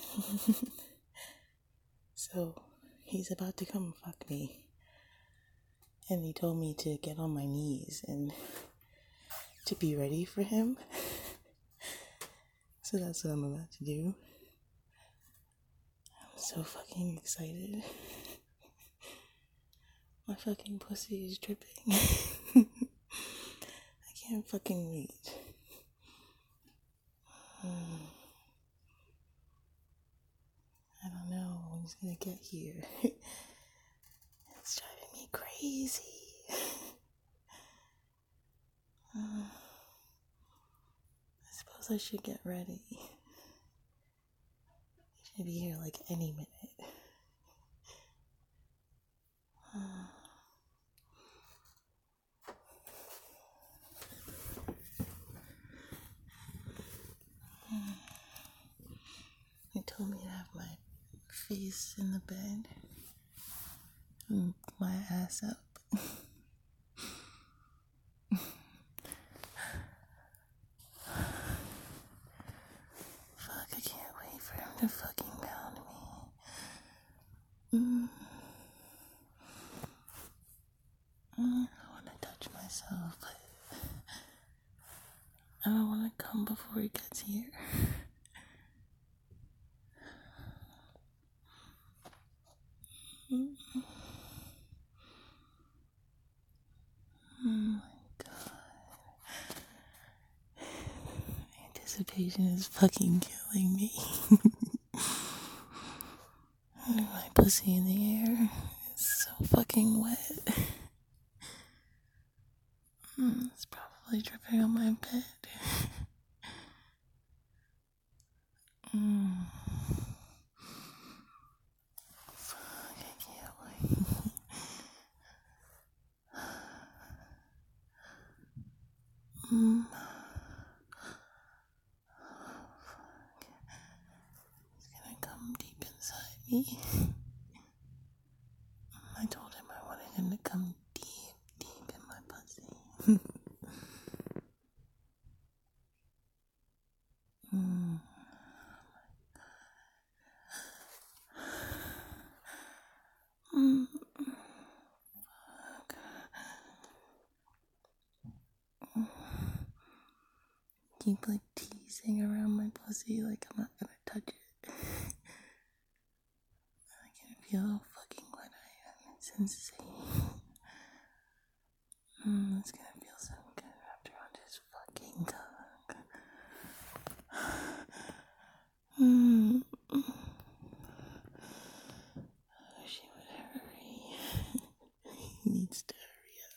So he's about to come fuck me. And he told me to get on my knees and to be ready for him. So that's what I'm about to do. I'm so fucking excited. My fucking pussy is dripping. I can't fucking wait. I don't know when he's gonna get here. It's driving me crazy. I suppose I should get ready. He should be here like any minute. He told me to have my face in the bed and my ass up. Fuck, I can't wait for him to fucking pound me. I want to touch myself, but I don't want to come before he gets here. Oh my god. Anticipation is fucking killing me. My pussy in the air is so fucking wet. It's probably dripping on my bed. Fuck, I can't wait. It's gonna come deep inside me. I told him I wanted him to come deep, deep in my pussy. Keep like teasing around my pussy like I'm not gonna touch it. I can feel how fucking wet I am. It's insane. It's gonna feel so good after on this fucking cock. I wish he would hurry. He needs to hurry up.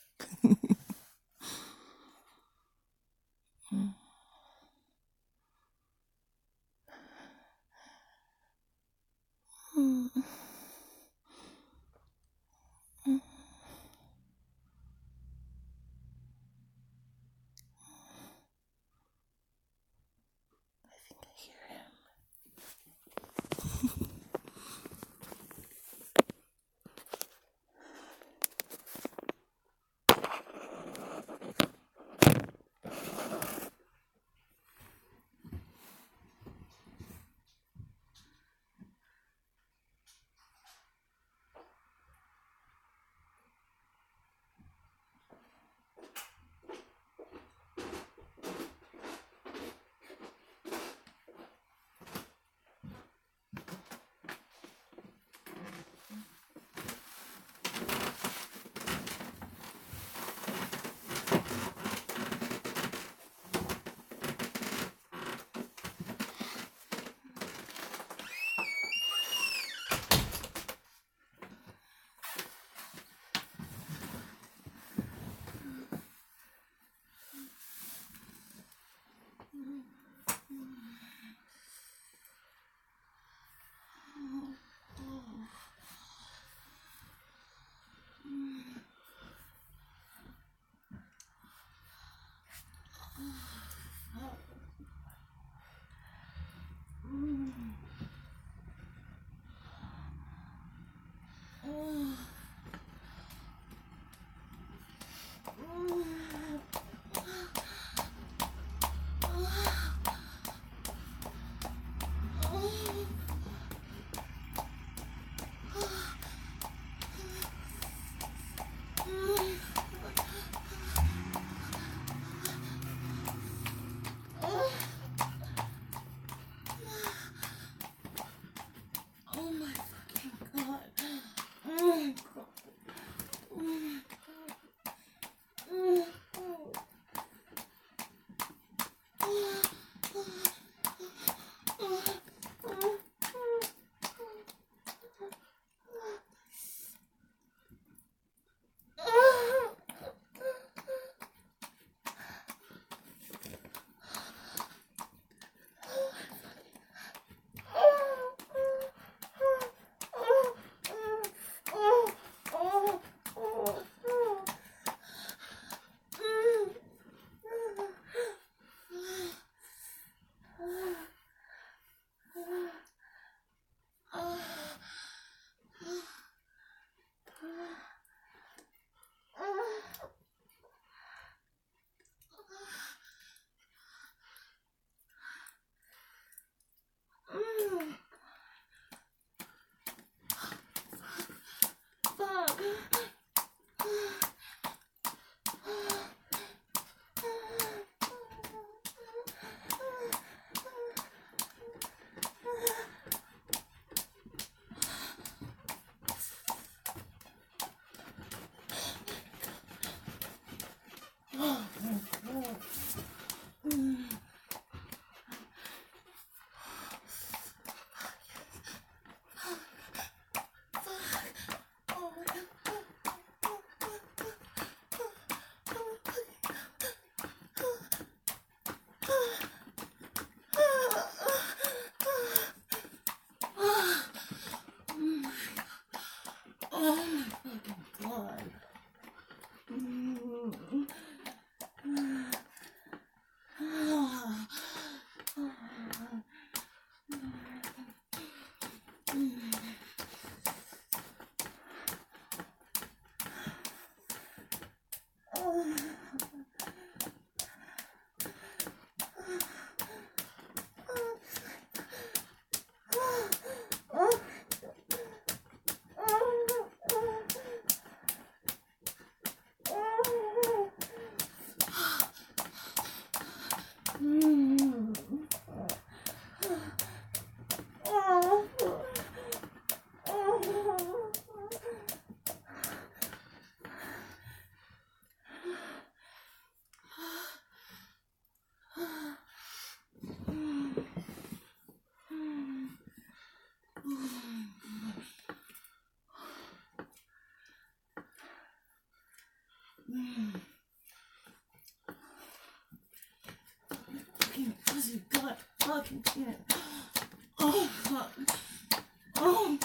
fucking shit. Oh, fuck. Oh,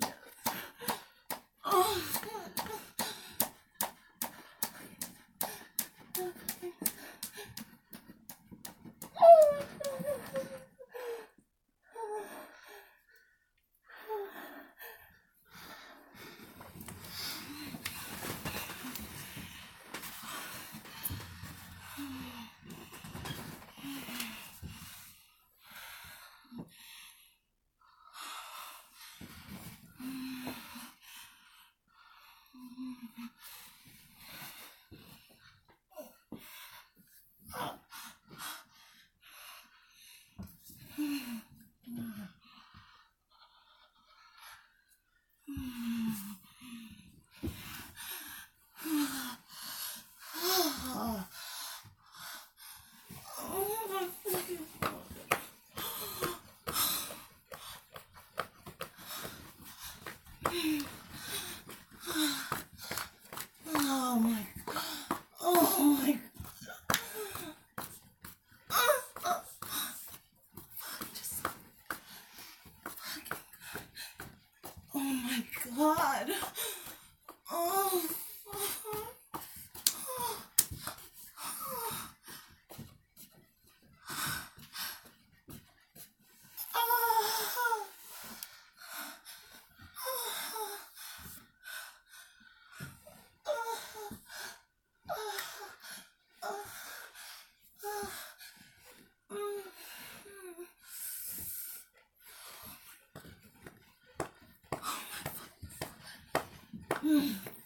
oh, oh my, oh my, just, oh my god, oh, oh,